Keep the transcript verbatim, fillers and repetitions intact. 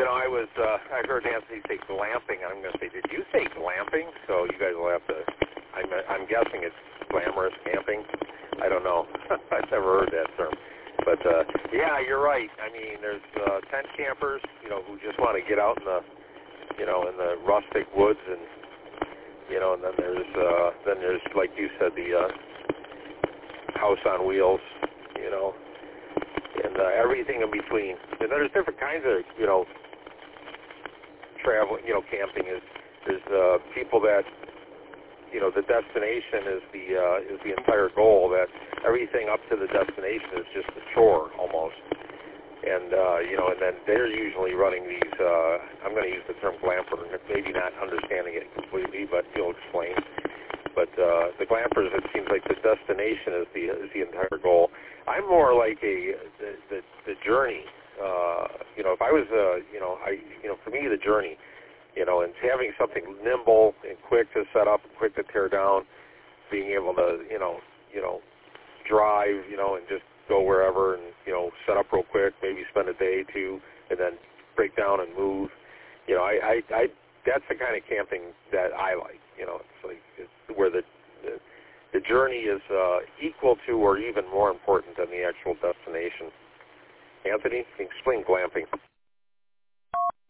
You know, I was, uh, I heard Anthony say glamping. I'm going to say, did you say glamping? So you guys will have to, I'm, I'm guessing it's glamorous camping. I don't know. I've never heard that term. But, uh, yeah, you're right. I mean, there's uh, tent campers, you know, who just want to get out in the, you know, in the rustic woods, and, you know, and then there's, uh, then there's, like you said, the uh, house on wheels, you know, and uh, everything in between. And there's different kinds of, you know, travel, you know, camping is, there's uh, people that, you know, the destination is the uh, is the entire goal. That everything up to the destination is just a chore almost. And uh, you know, and then they're usually running these. Uh, I'm going to use the term glamper, maybe not understanding it completely, but you'll explain. But uh, the glampers, it seems like the destination is the is the entire goal. I'm more like a the the, the journey. Uh, you know, if I was, uh, you know, I you know, for me the journey. You know, and having something nimble and quick to set up, and quick to tear down, being able to, you know, you know, drive, you know, and just go wherever, and you know, set up real quick, maybe spend a day or two, and then break down and move. You know, I, I, I that's the kind of camping that I like. You know, it's like it's where the the, the journey is uh, equal to or even more important than the actual destination. Anthony, explain glamping.